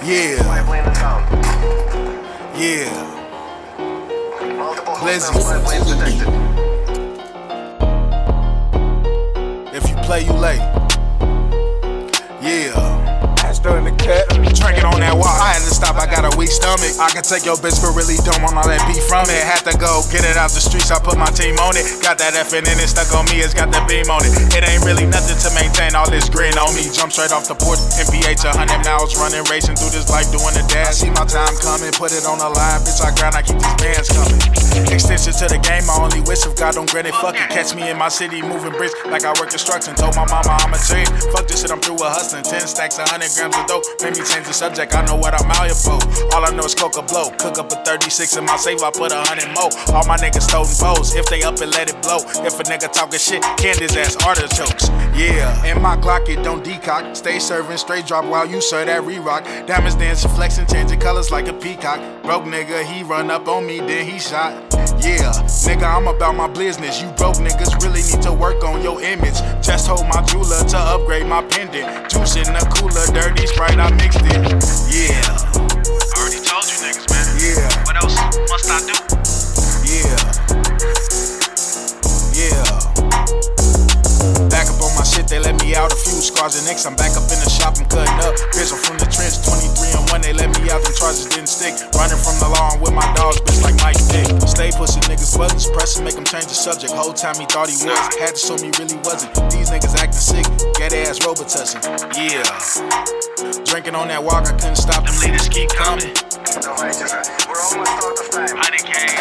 Yeah. Yeah. Blizzy. If you play, you late. Yeah. In the cat. Drinking on that walk, I had to stop, I got a weak stomach. I can take your bitch, but really don't want all that beef from it. Had to go, get it out the streets, I put my team on it. Got that FN in it, stuck on me, it's got the beam on it. It ain't really nothing to maintain all this green on me. Jump straight off the porch, MPH 100 miles, running, racing through this life, doing the dash. See my time coming, put it on the line, bitch, I grind, I keep these bands coming. Extension to the game, I only wish if God don't grant it, fuck it. Catch me in my city, moving bricks like I work construction. Told my mama I'm a trade, fuck this shit, I'm through with hustling. 10 stacks, 100 grams of dope, made me change the subject, I know what I'm out here for. All I know is coca blow, cook up a 36 in my safe, I put 100 more. All my niggas toting foes, if they up and let it blow. If a nigga talking shit, can his ass artichokes. Yeah, in my Glock it don't decock. Stay serving, straight drop while you serve that re-rock. Diamonds dancing, flexing, changing colors like a peacock. Broke nigga, he run up on me, then he shot. Yeah, nigga, I'm about my business. You broke niggas really need to work on your image. Just hold my jeweler to upgrade my pendant. Juice in the cooler, dirty Sprite, I mixed it. Yeah. I already told you niggas, man. Yeah. What else must I do? Yeah. Yeah. Back up on my shit, they let me out a few scars and nicks. I'm back up in the shop, I'm cutting up. Bitch, I'm from the trench, 23 and 1, they let me out, them charges didn't stick. Running from the law, I'm with my dogs, bitch, like Mike Dick. Stay pushing niggas buttons, pressing, make them change the subject. Whole time he thought he was, had to show me really wasn't. These niggas acting sick, get ass Robitussin. Yeah. Drinking on that walk, I couldn't stop. Them leaders keep coming. We're almost out of time. 100K.